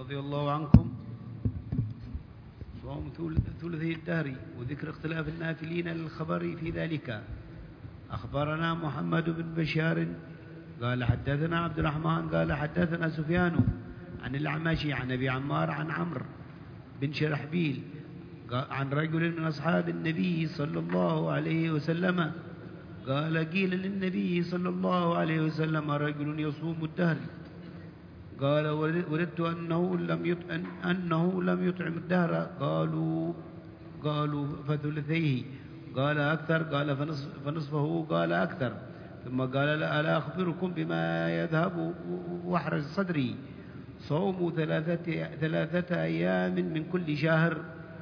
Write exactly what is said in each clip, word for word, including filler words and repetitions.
رضي الله عنكم صوم ثلثي الدهر وذكر اختلاف النافلين للخبر في ذلك. أخبرنا محمد بن بشار قال حدثنا عبد الرحمن قال حدثنا سفيان عن الأعمش عن أبي عمار عن عمرو بن شرحبيل عن رجل من أصحاب النبي صلى الله عليه وسلم قال قيل للنبي صلى الله عليه وسلم رجل يصوم الدهر قال وددت أنه لم يطعم أنه لم يطعم الدهر قالوا قالوا فثلثيه قال أكثر قال فنصف فنصفه قال أكثر ثم قال ألا أخبركم بما يذهب وحرج صدري صوم ثلاثة, ثلاثة أيام من كل شهر.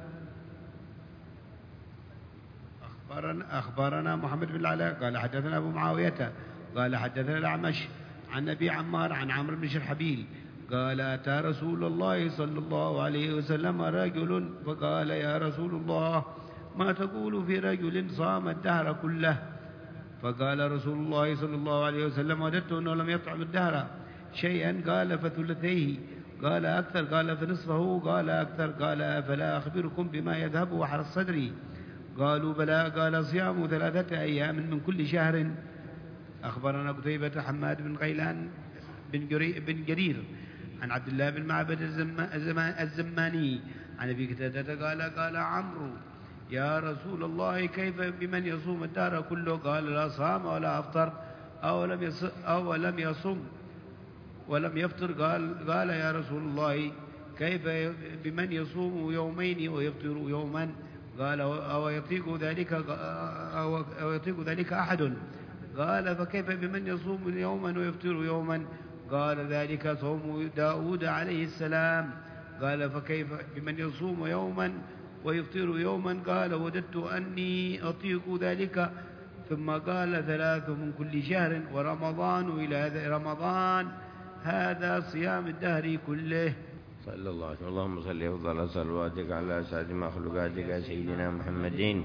أخبرنا, أخبرنا محمد بن العلاء قال حدثنا أبو معاوية قال حدثنا الأعمش عن أبي عمار عن عمرو بن شرحبيل قال أتى رسول الله صلى الله عليه وسلم رجل فقال يا رسول الله ما تقول في رجل صام الدهر كله؟ فقال رسول الله صلى الله عليه وسلم وددت أنه لم يطعم الدهر شيئا قال فثلثيه قال أكثر قال فنصفه قال أكثر قال أفلا أخبركم بما يذهب وحرج صدري قالوا بلى قال صيام ثلاثة أيام من كل شهر. أخبرنا قتيبة حماد بن غيلان بن, بن جرير عن عبد الله بن معبد الزماني عن أبي قتادة قال قال عمرو يا رسول الله كيف بمن يصوم الدهر كله؟ قال لا صام ولا أفطر أو لم يصم, أو لم يصم ولم يفطر قال قال يا رسول الله كيف بمن يصوم يومين ويفطر يوما؟ قال أو يطيق ذلك أو يطيق ذلك أحد؟ قال فكيف بمن يصوم يوما ويفطر يوما؟ قال ذلك صوم داود عليه السلام. قال فكيف بمن يصوم يوما ويفطر يوما؟ قال وددت أني أطيق ذلك. ثم قال ثلاث من كل شهر ورمضان إلى رمضان هذا صيام الدهر كله. صلى الله عليه وسلم. اللهم صل أفضل صلواتك على أسعد مخلوقاتك سيدنا محمد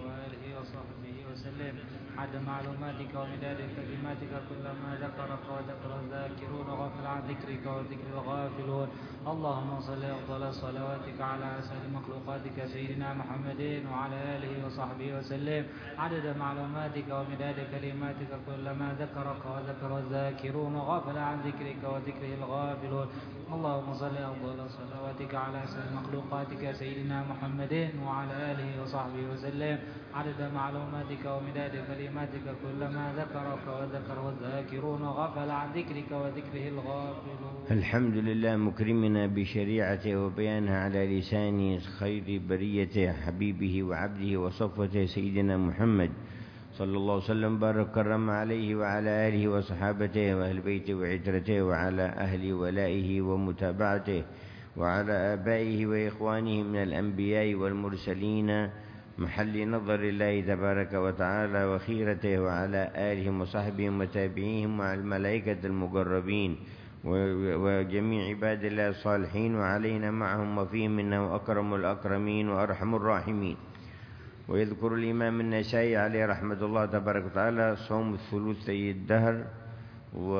عد معلوماتك ومداد كلماتك كلما ذكرك وذكر الذاكرون وغفل عن ذكرك وذكر الغافلون. اللهم صل أفضل صلواتك على أسعد مخلوقاتك سيدنا محمد وعلى آله وصحبه وسلم عدد معلوماتك ومداد كلماتك كلما ذكرك وذكر الذاكرون وغفل عن ذكرك وذكره الغافلون. اللهم صل أفضل صلواتك على أسعد مخلوقاتك سيدنا محمد وعلى آله وصحبه وسلم عدد معلوماتك ومداد كلماتك كلما ذكرك وذكره الذاكرون وغفل عن ذكرك وذكره الغافلون. الحمد لله مكرمنا بشريعته وبيانها على لسان خير بريته حبيبه وعبده وصفوته سيدنا محمد صلى الله عليه وسلم بارك كرم عليه وعلى آله وصحابته وأهل بيته وعترته وعلى أهل ولائه ومتابعته وعلى آبائه وإخوانه من الأنبياء والمرسلين محل نظر الله تبارك وتعالى وخيرته وعلى آلهم وصحبهم وتابعيهم وعلى الملائكة المقربين وجميع عباد الله الصالحين وعلينا معهم وفيهم إنه أكرم الأكرمين وأرحم الراحمين. ويذكر الإمام النسائي عليه رحمة الله تبارك وتعالى صوم ثلثي الدهر و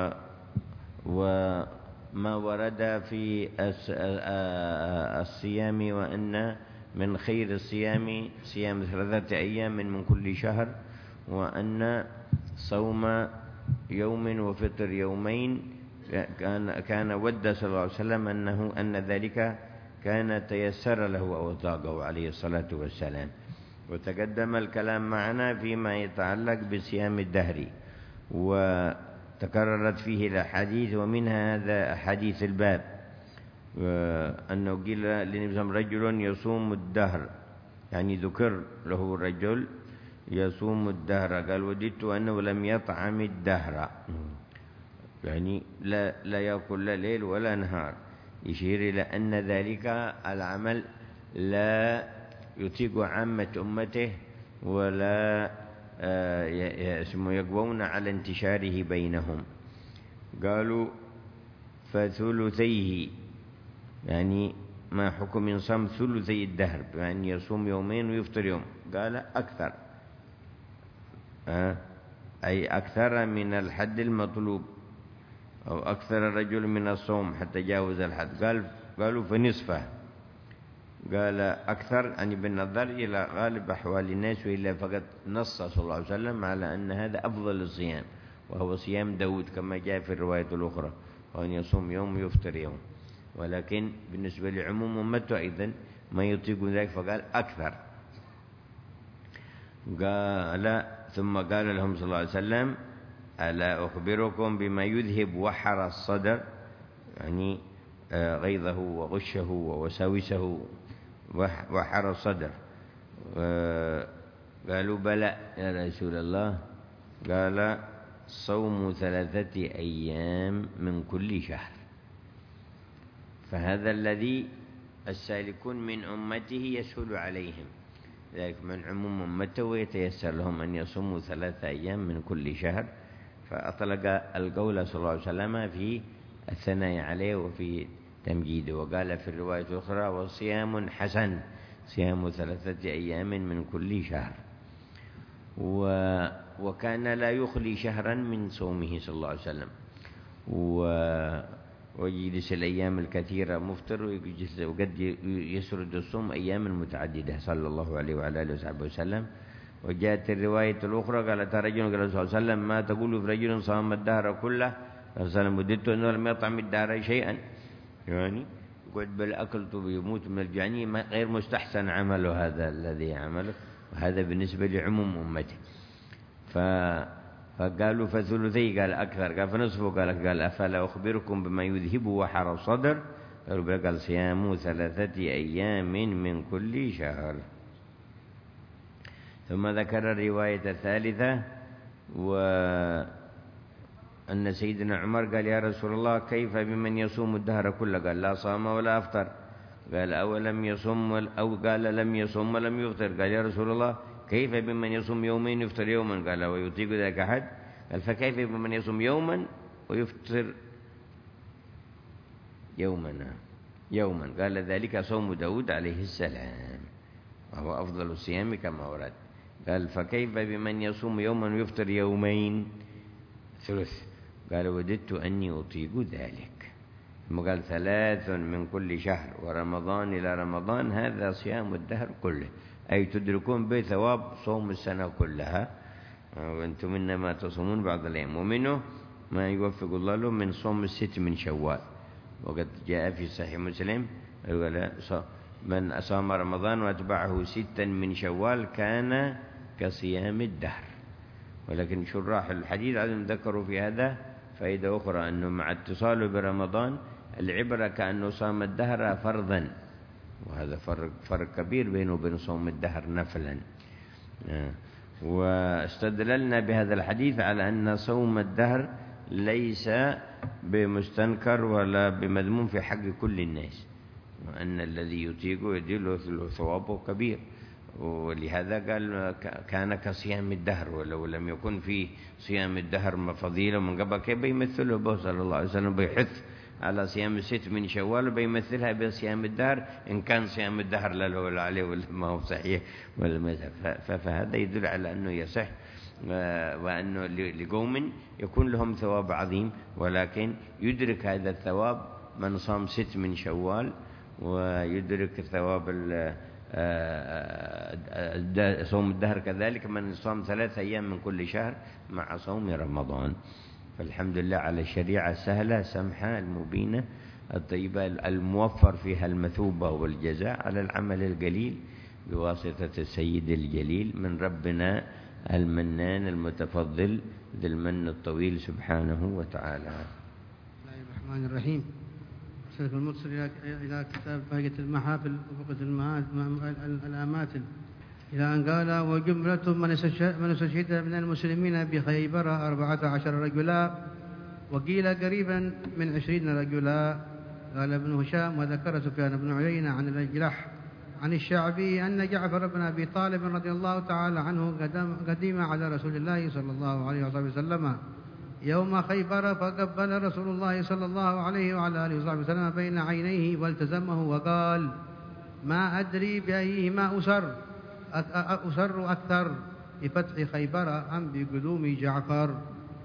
وما ورد في الصيام وأن من خير الصيام صيام ثلاثة أيام من كل شهر وأن صوم يوم وفطر يومين كان كان ود صلى الله عليه وسلم أنه أن ذلك كان تيسر له أو طاقه عليه الصلاة والسلام. وتقدم الكلام معنا فيما يتعلق بصيام الدهر وتكررت فيه الأحاديث ومنها هذا حديث الباب أنه قيل للنبي رجل يصوم الدهر يعني ذكر له رجل يصوم الدهر قال وددت أنه لم يطعم الدهر يعني لا, لا يأكل لا ليل ولا نهار يشير إلى أن ذلك العمل لا يطيق عامة أمته ولا يقوون على انتشاره بينهم. قالوا فثلثيه يعني ما حكم صم ثلثي الدهر بأن يصوم يومين ويفطر يوم؟ قال أكثر أي أكثر من الحد المطلوب أو أكثر الرجل من الصوم حتى جاوز الحد، قال قالوا فنصفه. قال أكثر يعني بالنظر إلى غالب أحوال الناس، وإلا فقد نص صلى الله عليه وسلم على أن هذا أفضل الصيام، وهو صيام داود كما جاء في الرواية الأخرى، وأن يصوم يوم يفطر يوم. ولكن بالنسبة لعموم أمته أيضا ما يطيق ذلك، فقال أكثر. قال ثم قال لهم صلى الله عليه وسلم: ألا أخبركم بما يذهب وحر الصدر، يعني غيظه وغشه ووساوسه، وحر الصدر. قالوا: بلى يا رسول الله. قال: صوم ثلاثة أيام من كل شهر. فهذا الذي السالكون من أمته يسهل عليهم، ذلك من عموم أمته ويتيسر لهم أن يصوموا ثلاثة أيام من كل شهر. فأطلق القول صلى الله عليه وسلم في الثناء عليه وفي تمجيده، وقال في الرواية الأخرى: وصيام حسن، صيام ثلاثة أيام من كل شهر. و وكان لا يخلي شهرا من صومه صلى الله عليه وسلم، و ويجلس الأيام الكثيرة مفطر، وقد يسرد الصوم أيام متعددة صلى الله عليه وعلى آله وصحبه وسلم. وجاءت الرواية الأخرى قالت رجل قال صلى الله عليه وسلم: ما تقول في رجل صام الدهر كله؟ صلى الله عليه وسلم: وددت أنه لم يطعم الدهر شيئا، يعني قد بل أكلت بيموت من الجعني، غير مستحسن عمله هذا الذي عمله، وهذا بالنسبة لعموم أمته. ف فقالوا فثلثي، قال أكثر، قال فنصفه، قال قال أفلا أخبركم بما يذهب وحر الصدر؟ قالوا: قال صيام ثلاثة أيام من كل شهر. ثم ذكر الرواية الثالثة، وأن سيدنا عمر قال: يا رسول الله كيف بمن يصوم الدهر كله؟ قال: لا صام ولا أفطر. قال: أولم يصوم أو قال لم يصوم ولم يفطر. قال: يا رسول الله كيف بمن يصوم يومين يفطر يوما؟ قال: ويطيق ذلك أحد؟ قال: فكيف بمن يصوم يوما ويفطر يوما يوما؟ قال: ذلك صوم داود عليه السلام، وهو أفضل الصيام كما ورد. قال: فكيف بمن يصوم يوما ويفطر يومين ثلث؟ قال: وددت أني أطيق ذلك. ثم قال: ثلاث من كل شهر ورمضان إلى رمضان، هذا صيام الدهر كله، أي تدركون به ثواب صوم السنة كلها، وأنتم إنما تصومون بعض الأيام، ومنه ما يوفق الله له من صوم الست من شوال. وقد جاء في صحيح مسلم: من صام رمضان واتبعه ستا من شوال كان كصيام الدهر. ولكن شراح الحديث عدم ذكروا في هذا فائدة أخرى، أنه مع اتصاله برمضان العبرة كأنه صام الدهر فرضا، وهذا فرق, فرق كبير بينه وبين صوم الدهر نفلا. واستدللنا بهذا الحديث على أن صوم الدهر ليس بمستنكر ولا بمذموم في حق كل الناس، وأن الذي يطيقه يدل ثوابه كبير. ولهذا قال كان كصيام الدهر، ولو لم يكن في صيام الدهر فضيلة من قبل كيف بيمثله به صلى الله عليه وسلم؟ بيحث على صيام الست من شوال وبيمثلها بصيام الدهر، إن كان صيام الدهر لا له ولا عليه ولا ما هو صحيح ولا مذهب. فهذا يدل على أنه يصح، وأنه لقوم يكون لهم ثواب عظيم، ولكن يدرك هذا الثواب من صام ست من شوال، ويدرك ثواب صوم الدهر كذلك من صام ثلاثة أيام من كل شهر مع صوم رمضان. فالحمد لله على الشريعة السهلة السمحة المبينة الطيبة الموفر فيها المثوبة والجزاء على العمل القليل بواسطة السيد الجليل من ربنا المنان المتفضل ذي المن الطويل سبحانه وتعالى. بسم الله الرحمن الرحيم. رسالة المرسل إلى كتاب بهجة المحافل وفقة الأماثل إلى أن قال: وجملة من استشهد من المسلمين بخيبر أربعة عشر رجلا، وقيل قريبا من عشرين رجلا. قال ابن هشام: وذكر سفيان بن عيينة عن الأجلح عن الشعبي أن جعفر بن أبي طالب رضي الله تعالى عنه قدم على رسول الله صلى الله عليه وسلم يوم خيبر، فقبل رسول الله صلى الله عليه وعلى آله وصحبه وسلم بين عينيه والتزمه وقال: ما أدري بأيهما أسر أسر أكثر، بفتح خيبر أم بقدوم جعفر؟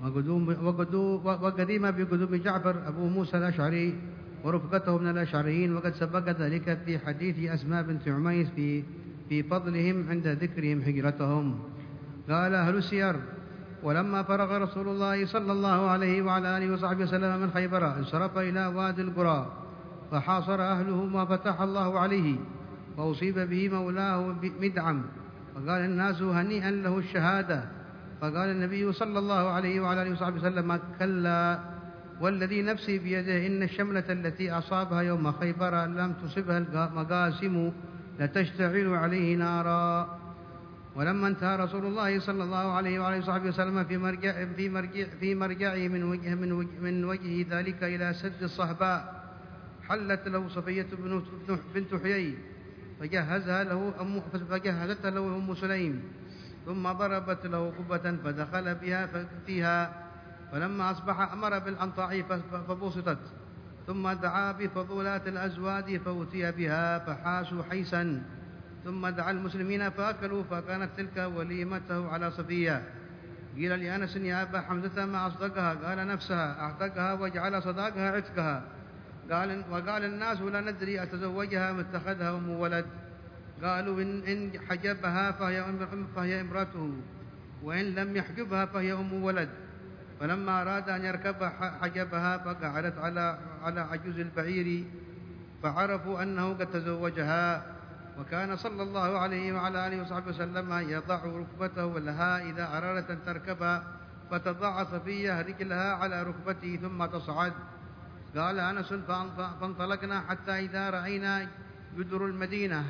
وقدوم وقدو وقديم بقدوم جعفر أبو موسى الأشعري ورفقته من الأشعريين، وقد سبق ذلك في حديث أسماء بنت عميس في في فضلهم عند ذكرهم هجرتهم. قال أهل السير: ولما فرغ رسول الله صلى الله عليه وعلى آله وصحبه وسلم من خيبر انصرف إلى وادي القرى فحاصر أهله ما فتح الله عليه، وأصيب به مولاه مدعم، فقال الناس: هنيئا له الشهادة. فقال النبي صلى الله عليه وعلى آله وصحبه وسلم: كلا، والذي نفسي بيده إن الشملة التي أصابها يوم خيبر لم تصبها المقاسم لتشتعل عليه نارا. ولما انتهى رسول الله صلى الله عليه وعلى آله وصحبه وسلم في مرجع في مرجع في مرجعه من وجه من وجه من وجه ذلك إلى سد الصهباء، حلت له صفية بنت حيي فجهزها له أم فجهزتها له أم سليم، ثم ضربت له قبة فدخل بها فيها، فلما أصبح أمر بالأنطاع فبسطت، ثم دعا بفضولات الأزواج فأتي بها فحاسوا حيسا، ثم دعا المسلمين فأكلوا، فكانت تلك وليمته على صفية. قيل لأنس: يا أبا حمزة ما أصدقها؟ قال: نفسها أعتقها وجعل صداقها عتقها. قال وقال الناس: لا ندري أتزوجها أم اتخذها أم ولد؟ قالوا: إن, إن حجبها فهي, فهي امرأته، وإن لم يحجبها فهي أم ولد. فلما أراد أن يركب حجبها فقعدت على على عجوز البعير، فعرفوا أنه قد تزوجها. وكان صلى الله عليه وعلى آله وصحبه وسلم يضع ركبته لها إذا أرادت أن تركب، فتضع صفية رجلها على ركبته ثم تصعد. قال أنس: فانطلقنا حتى إذا رأينا جدر المدينة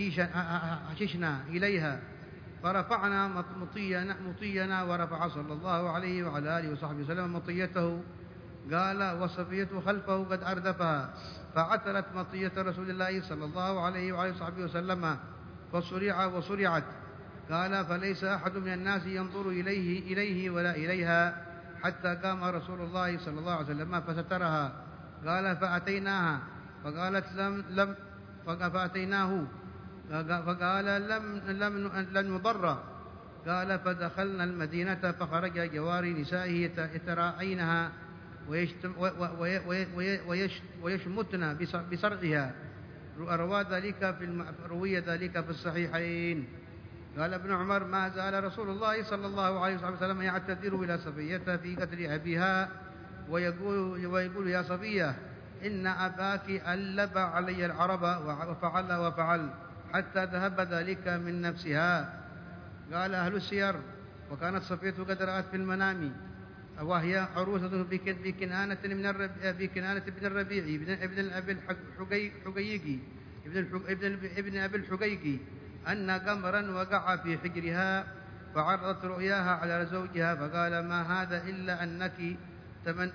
حششنا إليها، فرفعنا مطينا, مطينا ورفع صلى الله عليه وعلى آله وصحبه وسلم مطيته. قال: وصفية خلفه قد أردفها، فعثرت مطية رسول الله صلى الله عليه وعلى وصحبه وسلم فصرع وصرعت. قال: فليس أحد من الناس ينظر إليه إليه ولا إليها حتى قام رسول الله صلى الله عليه وسلم فسترها. قال: فأتيناها فقالت: لم لم فأتيناه فقال: لم لم لن نضر. قال: فدخلنا المدينة فخرج جواري نسائه يتراعينها ويشمتن بصرعها. روى ذلك في روي ذلك في الصحيحين. قال ابن عمر: ما زال رسول الله صلى الله عليه وسلم يعتذر إلى صفية في قتل أبيها ويقول, ويقول: يا صفية، إن أباك ألب علي العرب وفعل وفعل حتى ذهب ذلك من نفسها. قال أهل السير: وكانت صفية قد رأت في المنام وهي عروسة بكنانة من بكنانة ابن الربيع ابن أبي الحقيقي ابن ابن أبي الحقيقي أن قمرا وقع في حجرها، فعرضت رؤياها على زوجها فقال: ما هذا إلا أنك تمن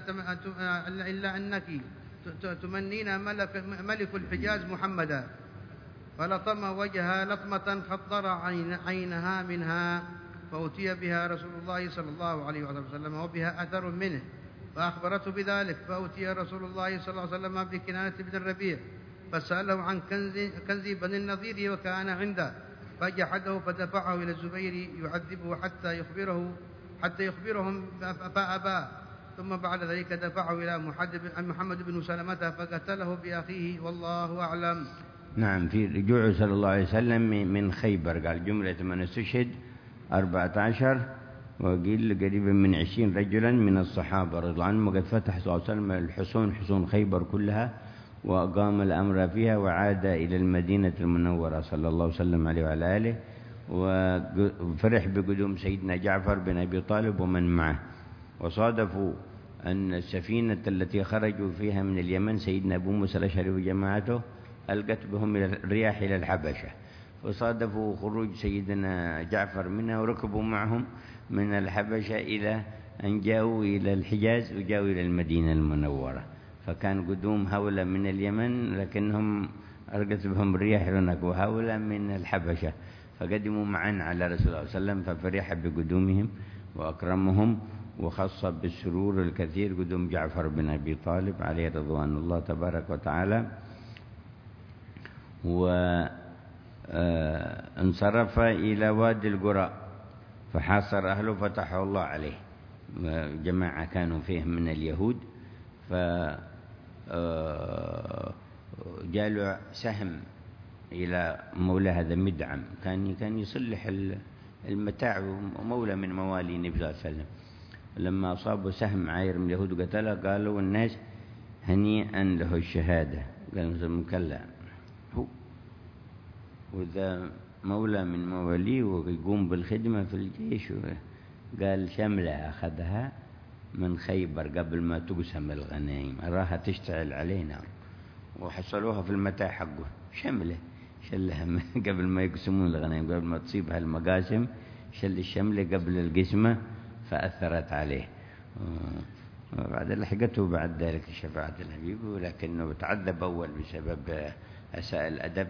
إلا أنك تمنين ملك, ملك الحجاز محمدا. فلطم وجهها لطمة خطر عينها منها، فأتي بها رسول الله صلى الله عليه وسلم وبها أثر منه، فأخبرته بذلك. فأتي رسول الله صلى الله عليه وسلم بكنانة بن الربيع فسأله عن كنز, كنز بني النضير وكان عنده، فجحده فدفعه إلى الزبير يعذبه حتى يخبره حتى يخبرهم فأبى. ثم بعد ذلك دفعه إلى محمد بن سلمة فقتله بأخيه، والله أعلم. نعم. في رجوعه صلى الله عليه وسلم من خيبر قال جملة من استشهد أربعة عشر، وقيل قريبا من عشرين رجلا من الصحابة رضي الله عنهم. وقد فتح صلى الله عليه وسلم الحصون حصون خيبر كلها وأقام الأمر فيها، وعاد إلى المدينة المنورة صلى الله وسلم عليه وعلى آله، وفرح بقدوم سيدنا جعفر بن أبي طالب ومن معه. وصادفوا أن السفينة التي خرجوا فيها من اليمن سيدنا أبو موسى الأشعري وجماعته ألقت بهم إلى الرياح إلى الحبشة، وصادفوا خروج سيدنا جعفر منها وركبوا معهم من الحبشة إلى أن جاءوا إلى الحجاز وجاءوا إلى المدينة المنورة. فكان قدوم هؤلاء من اليمن لكنهم ألقت بهم الرياح هناك، وهؤلاء من الحبشة، فقدموا معا على رسول الله صلى الله عليه وسلم، ففرح بقدومهم وأكرمهم، وخص بالسرور الكثير قدوم جعفر بن أبي طالب عليه رضوان الله تبارك وتعالى. وانصرف إلى وادي القرى فحاصر أهله فتحه الله عليه. جماعة كانوا فيهم من اليهود، ف جاله سهم إلى مولى هذا مدعم، كان كان يصلح المتاع ومولى من موالي النبي صلى الله عليه وسلم. لما أصابه سهم عاير من اليهود وقتله قالوا الناس هنيئا له الشهادة، قال كلا هو وإذا مولى من مواليه ويقوم بالخدمة في الجيش. قال شملة أخذها من خيبر قبل ما تقسم الغنائم، أراها تشتعل علينا وحصلوها في المتاع حقه. شملة شلها قبل ما يقسمون الغنائم، قبل ما تصيبها المقاسم شل الشملة قبل القسمة فأثرت عليه. بعد لحقته بعد ذلك شفاعة الحبيب، ولكنه تعذب أول بسبب أساء الأدب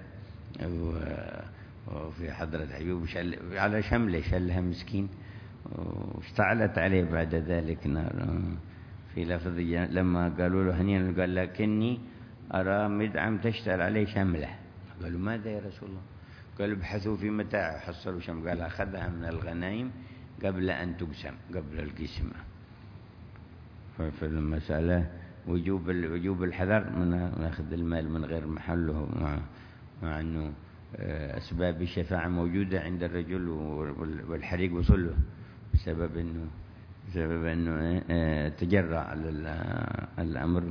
وفي حضرة الحبيب على شملة شلها مسكين، واشتعلت عليه بعد ذلك نار. في لفظ لما قالوا له هنيئا قال لكني أرى مدعم تشتعل عليه شملة. قالوا ماذا يا رسول الله؟ قالوا ابحثوا في متاع حصلوا شملة. قال أخذها من الغنائم قبل أن تقسم، قبل القسمة. ففي المسألة وجوب وجوب الحذر من أخذ المال من غير محله، مع, مع أنه أسباب الشفاعة موجودة عند الرجل والحريق وصل له بسبب أنه بسبب أنه تجرع على الأمر.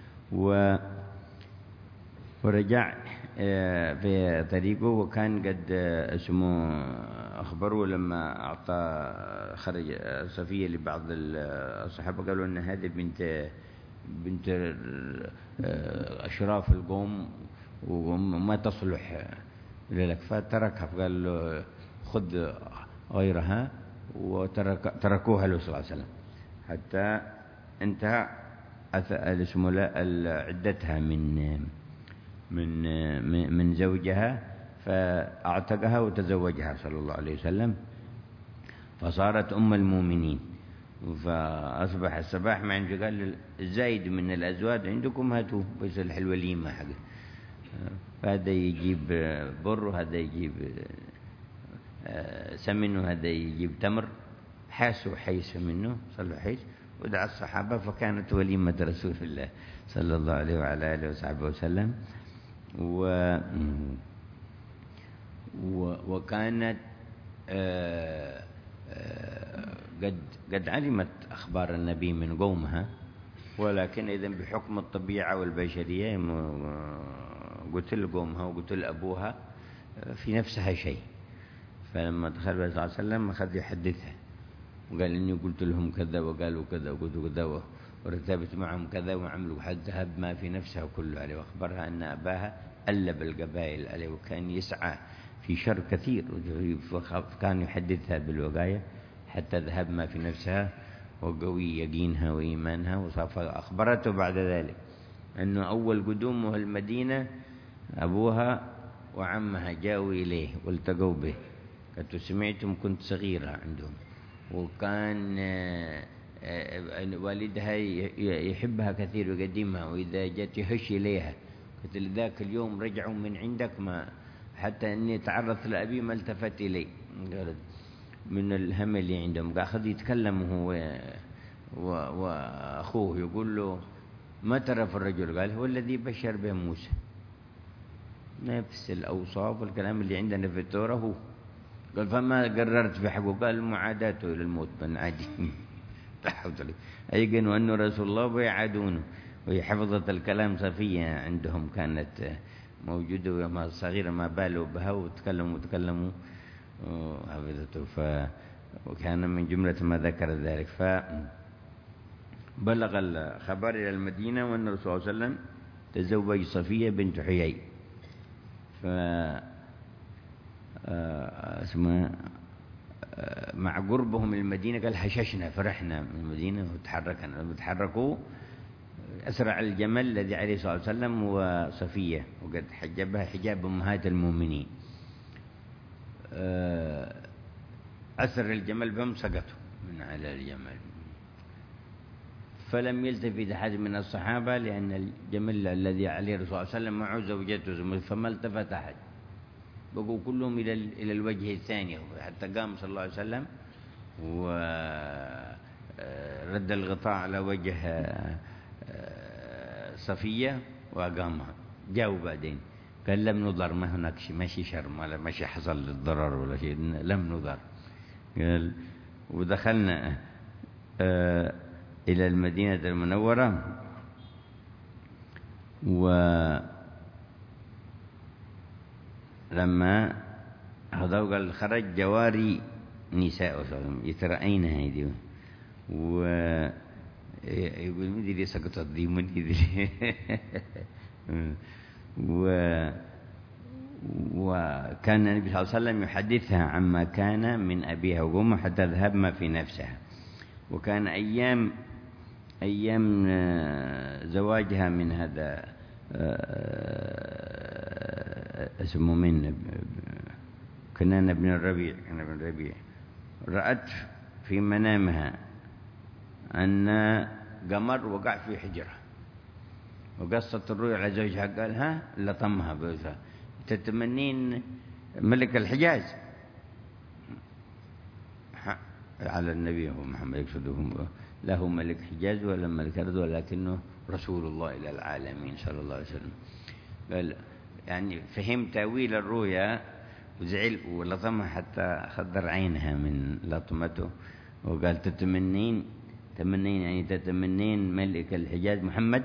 ورجع في طريقه، وكان قد اسمه أخبره لما أعطى خرج صفية لبعض الصحابة قالوا أن هذه بنت بنت أشراف القوم وما تصلح لك، فتركها. فقال له خذ غيرها، وترك تركوها له صلى الله عليه وسلم حتى انتهى اسمه عدتها من من من زوجها، فاعتقها وتزوجها صلى الله عليه وسلم، فصارت أم المؤمنين. فأصبح الصباح ما عنده قال الزايد من الأزواج عندكم هاتوه بيصلح الوليمة حقه. فهذا يجيب بر وهذا يجيب سمن وهذا يجيب تمر، حاسوا حيس منه صلوا حيس ودعا الصحابة، فكانت وليمة رسول الله صلى الله عليه وعلى آله وصحبه وسلم. و وكانت قد قد علمت أخبار النبي من قومها، ولكن إذن بحكم الطبيعة والبشرية قتل قومها وقتل أبوها في نفسها شيء. فلما دخل النبي صلى الله عليه وسلم أخذ يحدثها وقال إني قلت لهم كذا وقالوا كذا وقلت كذا ورتبت معهم كذا وعملوا حتى هب ما في نفسها كله عليه، وأخبرها أن أباها ألب القبائل عليه وكان يسعى في شر كثير، فكان يحدثها بالوقاية حتى ذهب ما في نفسها وقوي يقينها وإيمانها. وأخبرته بعد ذلك أنه أول قدومه المدينة أبوها وعمها جاءوا إليه والتقوا به، قد سمعتم كنت صغيرة عندهم، وكان والدها يحبها كثير ويقدمها، وإذا جت يهش إليها. قلت ذاك اليوم رجعوا من عندك ما حتى أني تعرضت لأبي ما التفت إلي من الهم اللي عندهم. أخذ يتكلم هو وأخوه يقول له ما ترى في الرجل؟ قال هو الذي بشر به موسى، نفس الأوصاف والكلام اللي عندنا في التوراة هو. قال فما قررت في حقه؟ قال معاداته إلى الموت من عادي. أيقنوا أنه رسول الله ويعادونه. وهي حفظت الكلام صفية عندهم كانت موجودة وما صغيرة ما بالوا بها وتكلموا وتكلموا حفظته. ف وكان من جملة ما ذكر ذلك. فبلغ الخبر إلى المدينة وأن الرسول صلى الله عليه وسلم تزوج صفية بنت حيي. ف اسمه مع قربهم من المدينة قال هششنا فرحنا من المدينة وتحركنا. وتحركوا أسرع الجمل الذي عليه الصلاة والسلام وصفية، وقد حجبها حجاب أمهات المؤمنين. أسر الجمل بهم سقطوا من على الجمل، فلم يلتفت أحد من الصحابة لأن الجمل الذي عليه الرسول صلى الله عليه وسلم معه زوجته، فما التفت أحد، بقوا كلهم إلى إلى الوجه الثاني، حتى قام صلى الله عليه وسلم رد الغطاء على وجه صفية وأقامها. جاءوا بعدين قال لم نضر، ما هناك شيء، ماشي شرم ولا ماشي حصل للضرر ولا شيء، لم نضر. قال ودخلنا إلى المدينة المنورة، ولما هذا قال خرج جواري نساء يترأين هذه، ويقول مدري لي سقطت دي مدري و وكان النبي صلى الله عليه وسلم يحدثها عما كان من أبيها وأمها حتى ذهب ما في نفسها. وكان أيام أيام زواجها من هذا اسمه من كنان بن الربيع كنان بن الربيع رأت في منامها أن قمر وقع في حجرة، وقصت الرؤيا على زوجها قال ها لطمها بوزها تتمنين ملك الحجاز على النبي هو محمد يقصدهم له ملك حجاز ولا ملك أرض، ولكنه رسول الله إلى العالمين صلى الله عليه وسلم. قال يعني فهم تأويل الرؤيا وزعل ولطمها حتى خضر عينها من لطمته، وقال تتمنين تمنين يعني تتمنين ملك الحجاز محمد.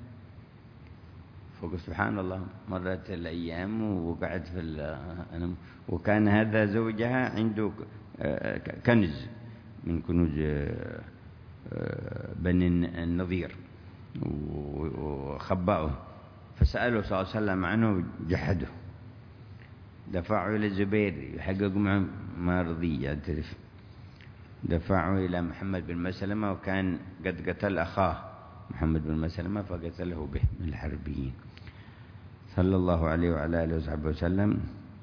فقال سبحان الله مرت الأيام وقعد في وكان هذا زوجها عنده كنز من كنوز بني النضير وخبأه، فسأله صلى الله عليه وسلم عنه جحده، دفعه إلى الزبير يحقق معه ما رضي يعترف، دفعه إلى محمد بن مسلمة، وكان قد قتل أخاه محمد بن مسلمة فقتله به من الحربيين صلى الله عليه وعلى آله وصحبه وسلم.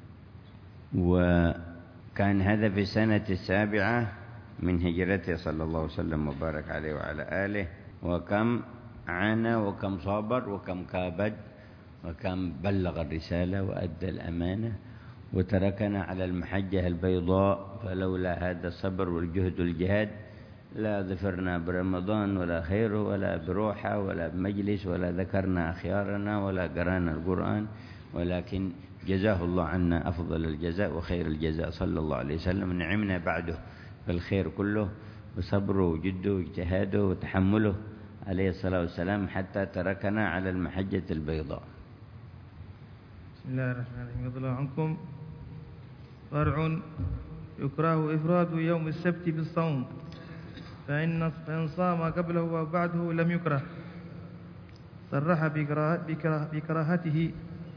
وكان هذا في السنة السابعة من هجرته صلى الله عليه وسلم وبارك عليه وعلى آله. وكم عانى وكم صابر وكم كابد وكم بلغ الرسالة وأدى الأمانة وتركنا على المحجة البيضاء، فلولا هذا الصبر والجهد والجهاد لا ظفرنا برمضان ولا خيره ولا بروحه ولا بمجلس ولا ذكرنا أخيارنا ولا قرانا القرآن، ولكن جزاه الله عنا أفضل الجزاء وخير الجزاء صلى الله عليه وسلم. نعمنا بعده بالخير كله بصبره وجده واجتهاده وتحمله عليه الصلاة والسلام حتى تركنا على المحجة البيضاء. بسم الله الرحمن الرحيم. رضي الله عنكم. فرع يكره إفراد يوم السبت بالصوم، فإن فإن صام قبله وبعده لم يكره. صرح بكراهته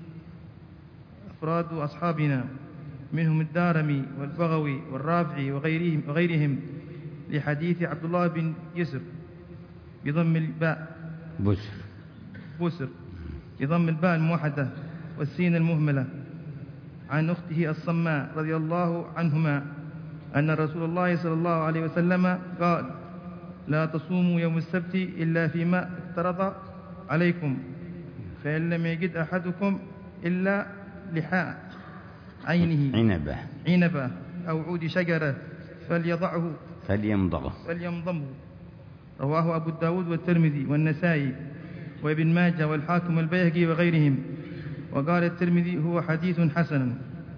أفراد أصحابنا منهم الدارمي والبغوي والرافعي وغيرهم, وغيرهم لحديث عبد الله بن يسر بضم الباء بسر بسر بضم الباء الموحدة والسين المهملة عن أخته الصماء رضي الله عنهما أن رسول الله صلى الله عليه وسلم قال: لا تصوموا يوم السبت إلا فيما افترض عليكم، فإن لم يجد أحدكم إلا لحاء عينه عنبة عنبة أو عود شجرة فليضعه فليمضغه فليمضمه. رواه أبو داود والترمذي والنسائي وابن ماجه والحاكم والبيهقي وغيرهم. وقال الترمذي هو حديث حسن.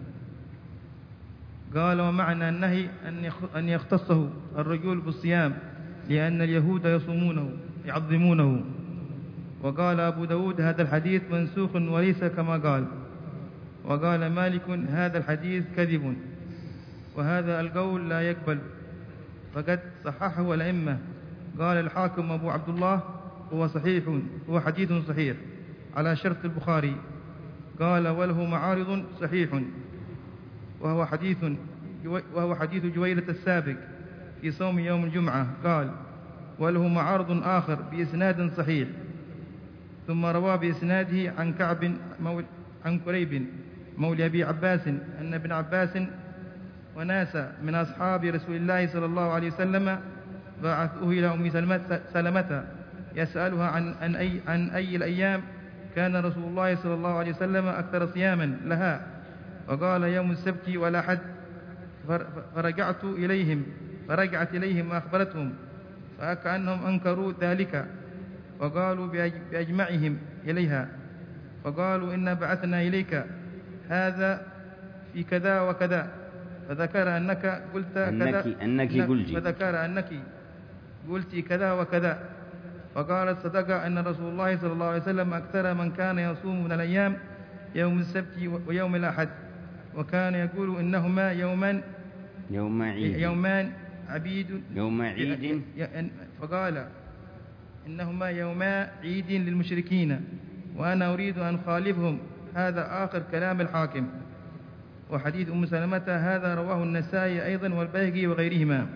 قال: ومعنى النهي أن يختصه الرجل بالصيام لأن اليهود يصومونه يعظمونه. وقال أبو داود هذا الحديث منسوخ وليس كما قال. وقال مالك هذا الحديث كذب، وهذا القول لا يقبل، فقد صححه الأئمة. قال الحاكم أبو عبد الله هو صحيح، هو حديث صحيح على شرط البخاري. قال: وله معارض صحيح، وهو حديث وهو حديث جويلة السابق في صوم يوم الجمعة. قال: وله معارض آخر بإسناد صحيح. ثم روى بإسناده عن كعب مول عن كريب مولى أبي عباس أن ابن عباس وناس من أصحاب رسول الله صلى الله عليه وسلم بعثوه إلى أم سلمة يسألها عن, عن, أي, عن أي الأيام كان رسول الله صلى الله عليه وسلم أكثر صياما لها، وقال: يوم السبت والأحد. فرجعت إليهم فرجعت إليهم وأخبرتهم، فكأنهم أنكروا ذلك وقالوا بأجمعهم إليها، فقالوا إنا بعثنا إليك هذا في كذا وكذا، فذكر أنك قلت كذا، أنك, أنك قلت فذكر أنك قلت كذا وكذا، فقالت صدق أن رسول الله صلى الله عليه وسلم أكثر من كان يصوم من الأيام يوم السبت ويوم الأحد، وكان يقول إنهما يومان يوم عيد يومان عبيد يوم عيد، فقال إنهما يوما عيد للمشركين وأنا أريد أن خالفهم. هذا آخر كلام الحاكم. وحديث أم سلمة هذا رواه النسائي أيضا والبيهقي وغيرهما.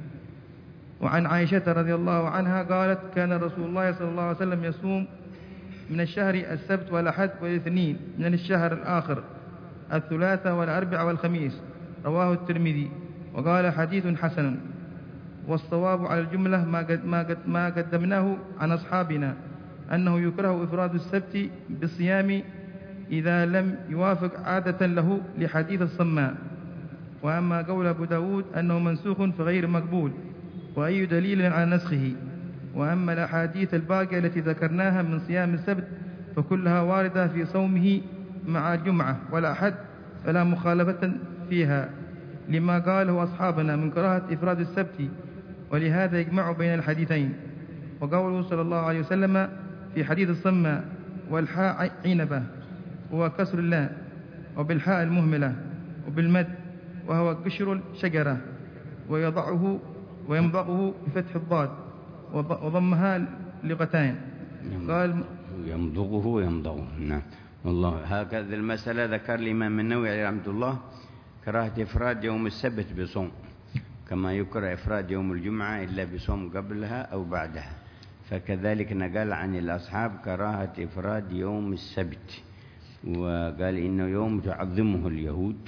وعن عائشة رضي الله عنها قالت كان رسول الله صلى الله عليه وسلم يصوم من الشهر السبت والأحد والاثنين، من الشهر الآخر الثلاثاء والأربع والخميس، رواه الترمذي وقال حديث حسن. والصواب على الجملة ما, قد ما, قد ما قدمناه عن أصحابنا أنه يكره إفراد السبت بالصيام إذا لم يوافق عادة له لحديث الصماء. وأما قول أبو داود أنه منسوخ فغير مقبول، وأي دليل على نسخه. وأما الأحاديث الباقية التي ذكرناها من صيام السبت فكلها واردة في صومه مع الجمعة والأحد، فلا مخالفة فيها لما قاله أصحابنا من كراهة إفراد السبت، ولهذا يجمع بين الحديثين. وقوله صلى الله عليه وسلم في حديث الصماء والحاء عنبة هو كسر الله، وبالحاء المهملة وبالمد وهو قشر الشجرة، ويضعه ويمضغه بفتح الضاد وضمها لغتين. قال يمضغه ويمضغه. نعم والله. هكذا المسألة ذكر الإمام النووي عليه رحمة الله كراهة إفراد يوم السبت بصوم، كما يكره إفراد يوم الجمعة إلا بصوم قبلها أو بعدها. فكذلك نقل عن الأصحاب كراهة إفراد يوم السبت، وقال إنه يوم تعظمه اليهود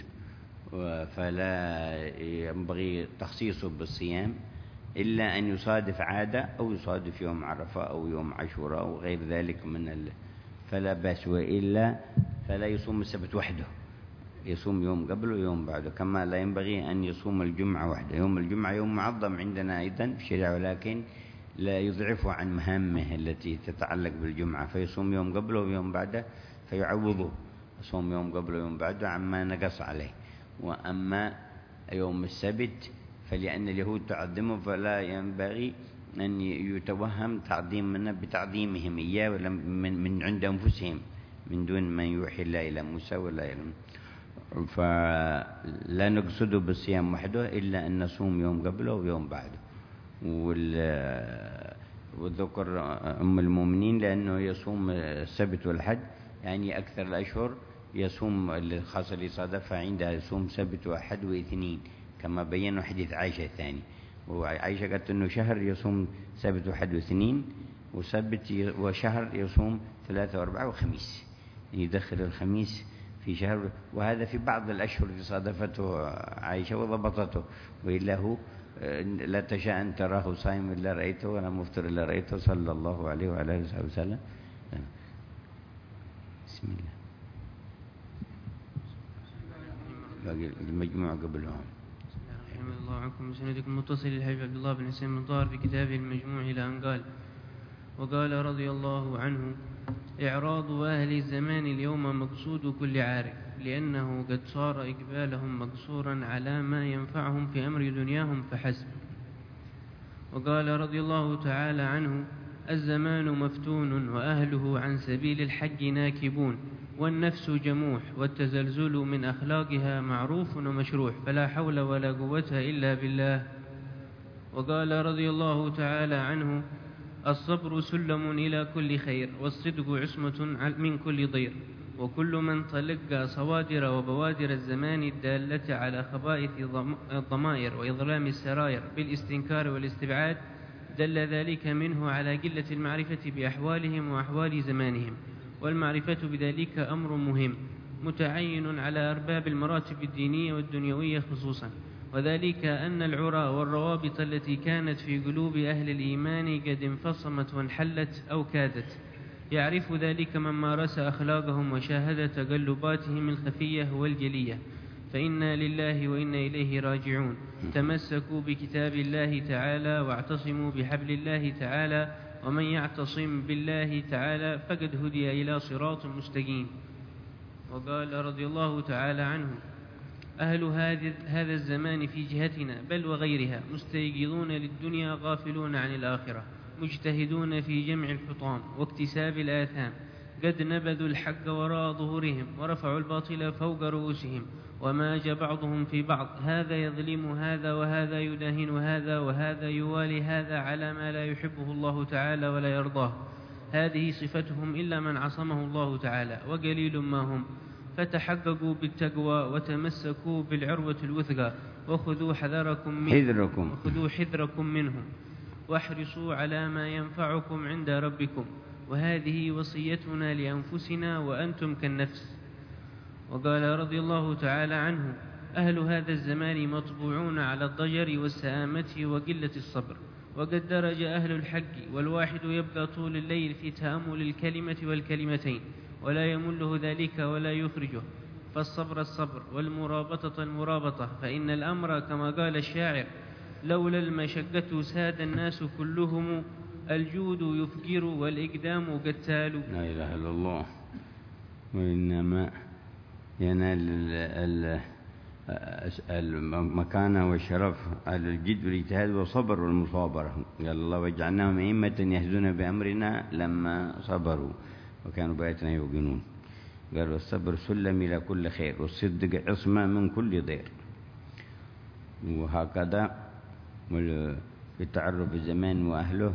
فلا ينبغي تخصيصه بالصيام إلا أن يصادف عادة أو يصادف يوم عرفة أو يوم عاشوراء أو غير ذلك من ال... فلا بأس، وإلا فلا يصوم السبت وحده، يصوم يوم قبله ويوم بعده. كما لا ينبغي أن يصوم الجمعة وحده. يوم الجمعة يوم معظم عندنا أيضا في الشريعة، ولكن لا يضعفه عن مهامه التي تتعلق بالجمعة، فيصوم يوم قبله ويوم بعده فيعوضه، يصوم يوم قبله ويوم بعده عما نقص عليه. وأما يوم السبت فلأن اليهود تعظمه فلا ينبغي أن يتوهم تعظيم منه بتعظيمهم إياه ولا من, من عند أنفسهم من دون ما يوحي الله إلى موسى ولا إلى، فلا نقصده بالصيام وحده إلا أن نصوم يوم قبله ويوم بعده. والذكر أم المؤمنين لأنه يصوم السبت والحد، يعني أكثر الأشهر يصوم الخاصة اللي صادفها عندها يصوم سبت وأحد واثنين، كما بيّنوا حديث عائشة الثاني. وعائشة قالت أنه شهر يصوم سبت وأحد واثنين، وسبت وشهر يصوم ثلاثة وأربعة وخميس، يدخل الخميس في شهر. وهذا في بعض الأشهر اللي صادفته عائشة وضبطته، وإلا هو لا تشاء أن تراه صائم إلا رأيته ولا مفطر إلا رأيته صلى الله عليه وعلى آله وسلم. بسم الله. باقي المجموعة قبلهم. رحمه الله عنكم بسندكم المتصل للحبيب عبد الله بن حسين بن طاهر في كتابه المجموع إلى أن قال: وقال رضي الله عنه: إعراض أهل الزمان اليوم مقصود كل عارف، لأنه قد صار إقبالهم مقصورا على ما ينفعهم في أمر دنياهم فحسب. وقال رضي الله تعالى عنه: الزمان مفتون وأهله عن سبيل الحج ناكبون، والنفس جموح، والتزلزل من أخلاقها معروف ومشروح، فلا حول ولا قوة إلا بالله. وقال رضي الله تعالى عنه: الصبر سلم إلى كل خير، والصدق عصمة من كل ضير، وكل من تلقى صوادر وبوادر الزمان الدالة على خبائث الضمائر وإظلام السرائر بالاستنكار والاستبعاد دل ذلك منه على قلة المعرفة بأحوالهم وأحوال زمانهم. والمعرفة بذلك أمر مهم متعين على أرباب المراتب الدينية والدنيوية خصوصا، وذلك أن العرى والروابط التي كانت في قلوب أهل الإيمان قد انفصمت وانحلت أو كادت. يعرف ذلك من مارس أخلاقهم وشاهد تقلباتهم الخفية والجلية، فإنا لله وإنا إليه راجعون. تمسكوا بكتاب الله تعالى واعتصموا بحبل الله تعالى، ومن يعتصم بالله تعالى فقد هدي إلى صراط مستقيم. وقال رضي الله تعالى عنه: أهل هذا الزمان في جهتنا بل وغيرها مستيقظون للدنيا غافلون عن الآخرة، مجتهدون في جمع الحطام واكتساب الآثام، قد نبذوا الحق وراء ظهورهم ورفعوا الباطل فوق رؤوسهم، وماج بعضهم في بعض، هذا يظلم هذا وهذا يداهن هذا وهذا يوالي هذا على ما لا يحبه الله تعالى ولا يرضاه. هذه صفتهم إلا من عصمه الله تعالى، وقليل ما هم. فتحققوا بالتقوى وتمسكوا بالعروة الوثقى، وخذوا حذركم منهم حذركم وخذوا حذركم منهم واحرصوا على ما ينفعكم عند ربكم، وهذه وصيتنا لأنفسنا وأنتم كالنفس. وقال رضي الله تعالى عنه: أهل هذا الزمان مطبوعون على الضجر والسآمة وقلة الصبر، وقد درج أهل الحق، والواحد يبقى طول الليل في تأمل الكلمة والكلمتين، ولا يمله ذلك ولا يخرجه. فالصبر الصبر، والمرابطة المرابطة، فإن الأمر كما قال الشاعر: لولا المشقة ساد الناس كلهم، الجود يفقر والإقدام قتال. لا إله إلا الله. وإنما ينال المكانة والشرف على الجد والاجتهاد والصبر والمصابرة. قال الله: وجعلناهم أئمة يهدون بأمرنا لما صبروا وكانوا بآياتنا يوقنون. قال: والصبر سلم إلى كل خير، والصدق عصمة من كل ضير. وهكذا في تعرف الزمان وأهله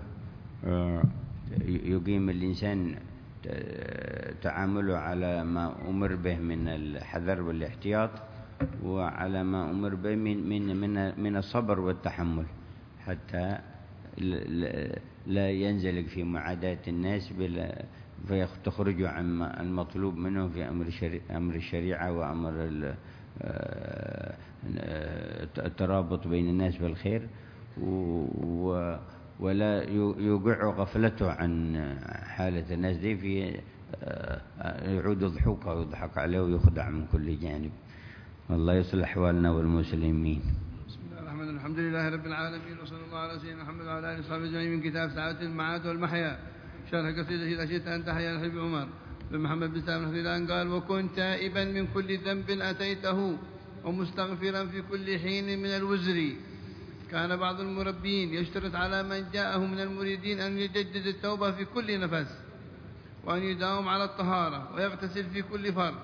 يقيم الإنسان تعامله على ما أمر به من الحذر والاحتياط، وعلى ما أمر به من من من من الصبر والتحمل، حتى لا ينزلق في معاداة الناس فيخرج عن المطلوب منه في أمر الشريعة وأمر الترابط بين الناس بالخير، ولا يوقع غفلته عن حالة الناس دي في يعود يضحك ويضحك عليه ويخدع من كل جانب. والله يصلح أحوالنا والمسلمين. بسم الله الرحمن الرحيم. الحمد لله رب العالمين، وصلى الله على سيدنا محمد وعلى آله وصحبه أجمعين. من كتاب سعادة المعاد والمحيا، شرح قصيدة إذا شئت أن تحيا الحبيب عمر بن محمد بن سالم الحفيدان. قال: وكن تائبا من كل ذنب أتيته، ومستغفرا في كل حين من الوزر. كان بعض المربين يشترط على من جاءه من المريدين أن يجدد التوبة في كل نفس، وأن يداوم على الطهارة، ويغتسل في كل فرض،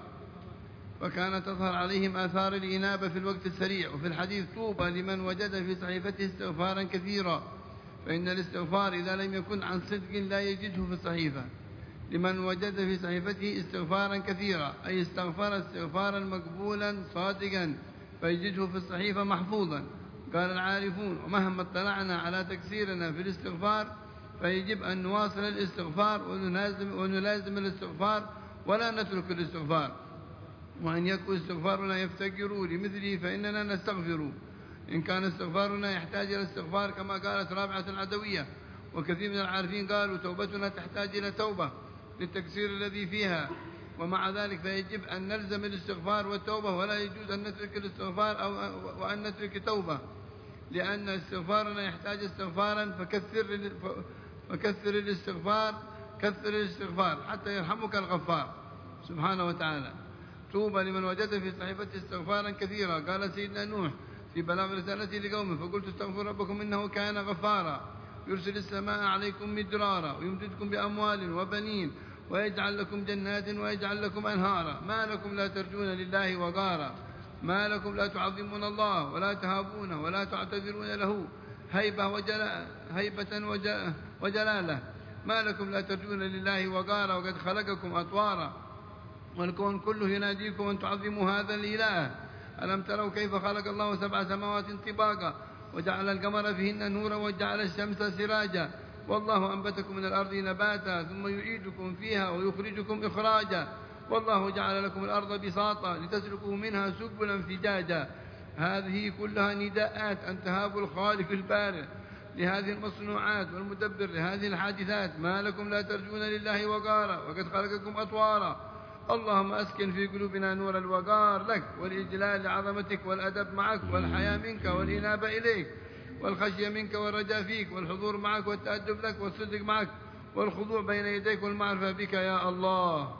وكانت تظهر عليهم آثار الإنابة في الوقت السريع. وفي الحديث: طوبى لمن وجد في صحيفته استغفارا كثيرا، فإن الاستغفار إذا لم يكن عن صدق لا يجده في الصحيفة. لمن وجد في صحيفته استغفارا كثيرا، أي استغفر استغفارا مقبولا صادقا فيجده في الصحيفة محفوظا. قال العارفون: ومهما اطلعنا على تكسيرنا في الاستغفار فيجب أن نواصل الاستغفار ونلازم, ونلازم الاستغفار ولا نترك الاستغفار، وأن يكون استغفارنا يفتقر لمثله فإننا نستغفر. إن كان استغفارنا يحتاج إلى استغفار كما قالت رابعة العدوية، وكثير من العارفين قالوا: توبتنا تحتاج إلى توبة للتكسير الذي فيها. ومع ذلك فيجب أن نلزم الاستغفار والتوبة، ولا يجوز أن نترك الاستغفار أو وأن نترك توبة، لأن استغفارنا يحتاج استغفارا. فكثر فكثر الاستغفار كثر الاستغفار حتى يرحمك الغفار سبحانه وتعالى. طوبى لمن وجد في صحيفته استغفارا كثيرا. قال سيدنا نوح في بلاغ رسالته لقومه: فقلت استغفروا ربكم إنه كان غفارا، يرسل السماء عليكم مدرارا، ويمددكم بأموال وبنين، ويجعل لكم جنات ويجعل لكم أنهارا. ما لكم لا ترجون لله وقارا، ما لكم لا تعظمون الله ولا تهابونه ولا تعتذرون له هيبة وجلاء هيبة وجلالة. ما لكم لا ترجون لله وقارا، وقد خلقكم أطوارا، والكون كله يناديكم أن تعظموا هذا الإله. ألم تروا كيف خلق الله سبع سماوات طباقا، وجعل القمر فيهن نورا، وجعل الشمس سراجا، والله أنبتكم من الأرض نباتا، ثم يعيدكم فيها ويخرجكم إخراجا، والله جعل لكم الأرض بساطا لتسلكوا منها سبلا فجاجا. هذه كلها نداءات أن تهابوا الخالق البارئ لهذه المصنوعات والمدبر لهذه الحادثات. ما لكم لا ترجون لله وقارا، وقد خلقكم أطوارا، اللهم أسكن في قلوبنا نور الوقار لك والإجلال لعظمتك والأدب معك والحياة منك والإنابة إليك والخشية منك والرجاء فيك والحضور معك والتأدب لك والصدق معك والخضوع بين يديك والمعرفة بك يا الله.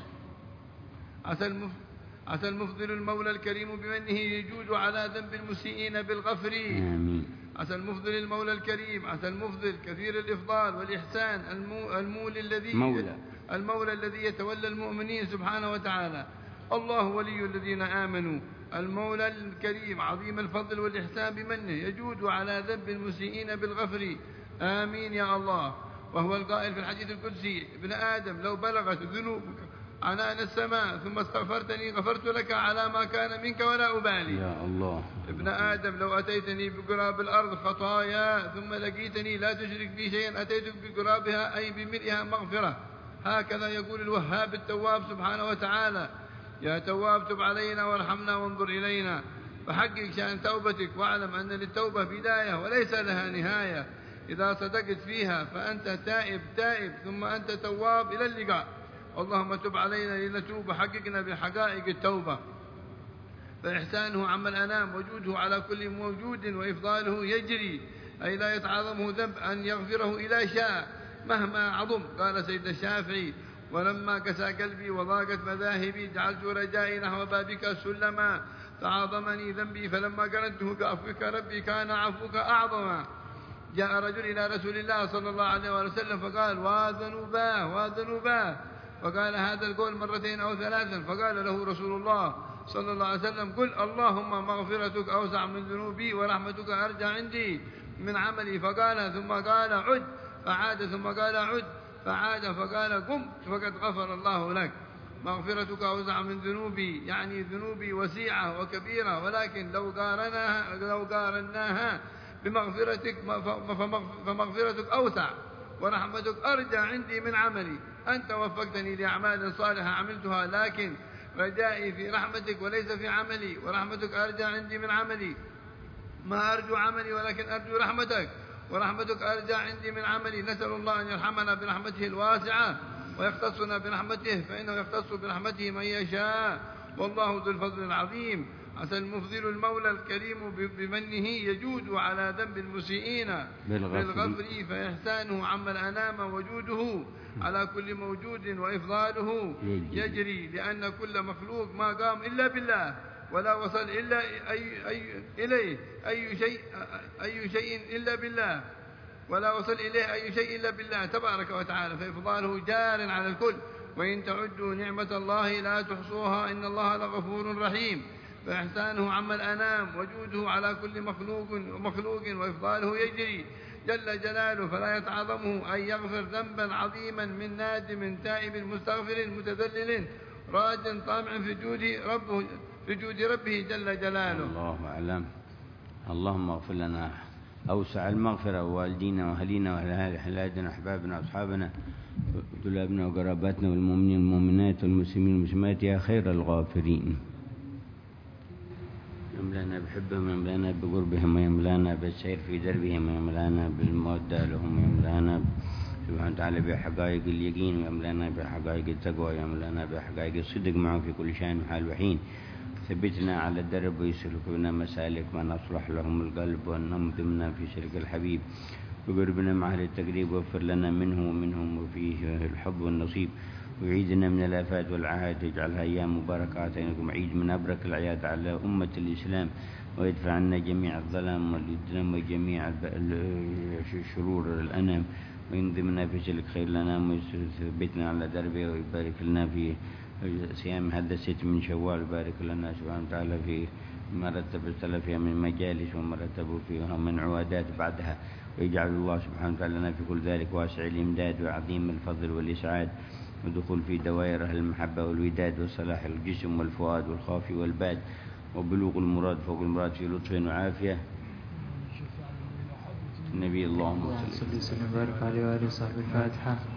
عسى المف... عسى المفضل المولى الكريم بمنه يجود على ذنب المسيئين بالغفر. آمين. عسى المفضل المولى الكريم، عسى المفضل كثير الإفضال والإحسان المو... المولى الذي مولى المولى الذي يتولى المؤمنين سبحانه وتعالى. الله ولي الذين آمنوا. المولى الكريم عظيم الفضل والإحسان بمنه يجود على ذنب المسيئين بالغفر. آمين يا الله. وهو القائل في الحديث القدسي: ابن آدم لو بلغت ذنوبك عنان السماء ثم استغفرتني غفرت لك على ما كان منك ولا أبالي. يا الله. ابن آدم لو أتيتني بقراب الأرض خطايا ثم لقيتني لا تشرك بي شيئا أتيتك بقرابها أي بملئها مغفرة. هكذا يقول الوهاب التواب سبحانه وتعالى: يا تواب تب علينا وارحمنا وانظر إلينا. فحقق شأن توبتك واعلم أن للتوبة بداية وليس لها نهاية. إذا صدقت فيها فأنت تائب تائب ثم أنت تواب إلى اللقاء. اللهم تب علينا لنتوب وحققنا بحقائق التوبة. فإحسانه عما الأنام وجوده على كل موجود وإفضاله يجري، أي لا يتعاظمه ذنب أن يغفره إلى شاء مهما عظم. قال سيد الشافعي: ولما كسى قلبي وضاقت مذاهبي جعلت رجائي نحو بابك سلما، تعاظمني ذنبي فلما قرنته بعفوك ربي كان عفوك أعظما. جاء رجل إلى رسول الله صلى الله عليه وسلم فقال: وذنوباه وذنوباه، فقال هذا القول مرتين أو ثلاثا، فقال له رسول الله صلى الله عليه وسلم: قل اللهم مغفرتك أوسع من ذنوبي ورحمتك أرجى عندي من عملي. فقال ثم قال عد، فعاد ثم قال عد، فعاد فقال قم فقد غفر الله لك. مغفرتك أوسع من ذنوبي، يعني ذنوبي وسيعة وكبيرة، ولكن لو قارناها لو قارناها بمغفرتك فمغفرتك أوسع ورحمتك أرجى عندي من عملي. أنت وفقتني لأعمال صالحة عملتها، لكن رجائي في رحمتك وليس في عملي، ورحمتك أرجى عندي من عملي. ما أرجو عملي ولكن أرجو رحمتك، ورحمتك أرجى عندي من عملي. نسأل الله أن يرحمنا برحمته الواسعة ويختصنا برحمته، فإنه يختص برحمته من يشاء، والله ذو الفضل العظيم. عسى المفضل المولى الكريم بمنه يجود على ذنب المسيئين بالغفر، فإحسانه عما الأنام وجوده على كل موجود وإفضاله يجري، لأن كل مخلوق ما قام إلا بالله ولا وصل إلا أي أي إليه أي شيء أي شيء إلا بالله، ولا وصل إليه أي شيء إلا بالله تبارك وتعالى، فإفضاله جار على الكل. وإن تعدوا نعمة الله لا تحصوها إن الله لغفور رحيم. فإحسانه عما الأنام وجوده على كل مخلوق ومخلوق وإفضاله يجري جل جلاله، فلا يتعظمه أن يغفر ذنبا عظيما من نادم تائب مستغفر متذلل راج طامع في جود ربه في جود ربه جل جلاله. الله أعلم. اللهم اغفر لنا أوسع المغفرة ووالدينا وأهلينا وأهل حلادنا وأحبابنا وأصحابنا وطلابنا وقراباتنا والمؤمنين والمؤمنات والمسلمين والمسلمات يا خير الغافرين. يملانا بحبهم ويملانا بقربهم ويملانا بالسير في دربهم ويملانا بالمودة لهم ويملانا سبحانه وتعالى بحقائق اليقين ويملانا بحقائق التقوى ويملانا بحقائق الصدق معه في كل شان وحال وحين. ثبتنا على الدرب ويسلك بنا مسالك من أصلح لهم القلب وأنهم ضمنا في شرك الحبيب وقربنا مع أهل التقريب واغفر لنا منه ومنهم وفيه الحظ والنصيب ويعيدنا من الآفات والعهد اجعلها أيام مباركات إنكم عيد من أبرك العياد على أمة الإسلام ويدفع عنا جميع الظلام والإدلام وجميع شرور الأنام وينظمنا في سلك خير لنا ويثبتنا على دربه ويبارك لنا في صيام هذا الست من شوال ويبارك لنا سبحانه وتعالى في ما رتب فيها من مجالس وما رتبوا فيها من عوادات بعدها ويجعل الله سبحانه وتعالى لنا في كل ذلك واسع الإمداد وعظيم الفضل والإسعاد ودخول في دوائر أهل المحبة والوداد وصلاح الجسم والفؤاد والخاف والباد وبلوغ المراد فوق المراد في لطف وعافية. النبي اللهم صل وسلم وبارك عليه وآله وصحبه. الفاتحة.